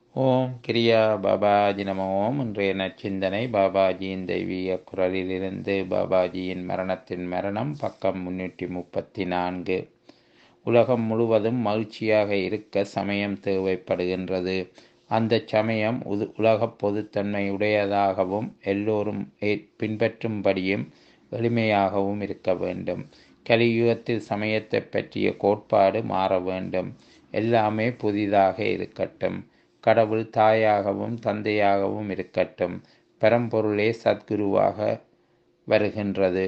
ஓம் கிரியா பாபாஜி நம ஓம். இன்றைய நற்சிந்தனை பாபாஜியின் தெய்வீக குரலிலிருந்து. பாபாஜியின் மரணத்தின் மரணம், பக்கம் 334. உலகம் முழுவதும் மகிழ்ச்சியாக இருக்க சமயம் தேவைப்படுகின்றது. அந்த சமயம் உலகப் பொதுத்தன்மை உடையதாகவும் எல்லோரும் பின்பற்றும்படியும் எளிமையாகவும் இருக்க வேண்டும். கலியுகத்தில் சமயத்தை பற்றிய கோட்பாடு மாற வேண்டும். எல்லாமே புதிதாக இருக்கட்டும். கடவுள் தாயாகவும் தந்தையாகவும் இருக்கட்டும். பரம்பொருளே சத்குருவாக வருகின்றது.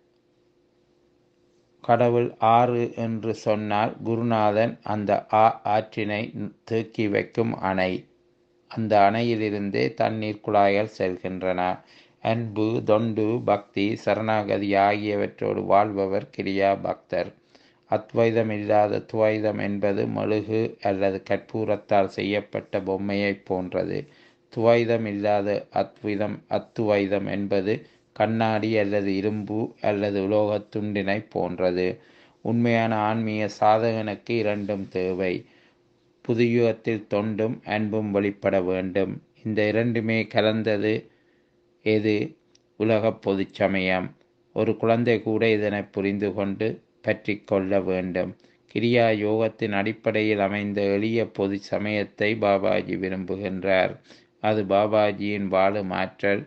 கடவுள் ஆறு என்று சொன்னால் குருநாதன் அந்த ஆற்றினை தேக்கி வைக்கும் அணை. அந்த அணையிலிருந்தே தண்ணீர் குழாய்கள் செல்கின்றன. அன்பு, தொண்டு, பக்தி, சரணாகதி ஆகியவற்றோடு வாழ்பவர் கிரியா பக்தர். அத்வைதம் இல்லாத துவைதம் என்பது மெழுகு அல்லது கற்பூரத்தால் செய்யப்பட்ட பொம்மையை போன்றது. துவைதம் இல்லாத அத்துவைதம் என்பது கண்ணாடி அல்லது இரும்பு அல்லது உலோகத் துண்டினை போன்றது. உண்மையான ஆன்மீக சாதகனுக்கு இரண்டும் தேவை. புதுயுகத்தில் தொண்டும் அன்பும் வெளிப்பட வேண்டும். இந்த இரண்டுமே கலந்தது எது? உலக பொது சமயம். ஒரு குழந்தை கூட இதனை புரிந்து கொண்டு பற்றி கொள்ள வேண்டும். கிரியா யோகத்தின் அடிப்படையில் அமைந்த எளிய பொது சமயத்தை பாபாஜி விரும்புகின்றார். அது பாபாஜியின் வாழும் ஆற்றல்.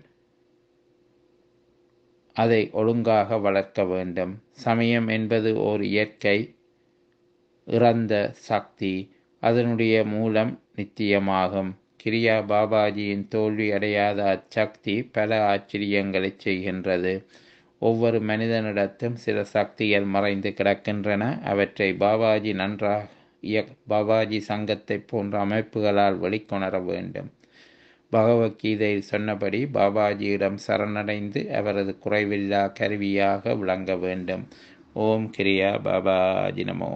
அதை ஒழுங்காக வளர்க்க வேண்டும். சமயம் என்பது ஓர் இயற்கை இறந்த சக்தி. அதனுடைய மூலம் நித்தியமாகும். கிரியா பாபாஜியின் தோல்வி அடையாத அச்சக்தி பல ஆச்சரியங்களை செய்கின்றது. ஒவ்வொரு மனிதனிடத்தும் சில சக்திகள் மறைந்து கிடக்கின்றன. அவற்றை பாபாஜி சங்கத்தை போன்ற அமைப்புகளால் வெளிக்கொணர வேண்டும். பகவத்கீதையில் சொன்னபடி பாபாஜியிடம் சரணடைந்து அவரது குறைவில்லா கருவியாக விளங்க வேண்டும். ஓம் கிரியா பாபாஜி நமோ.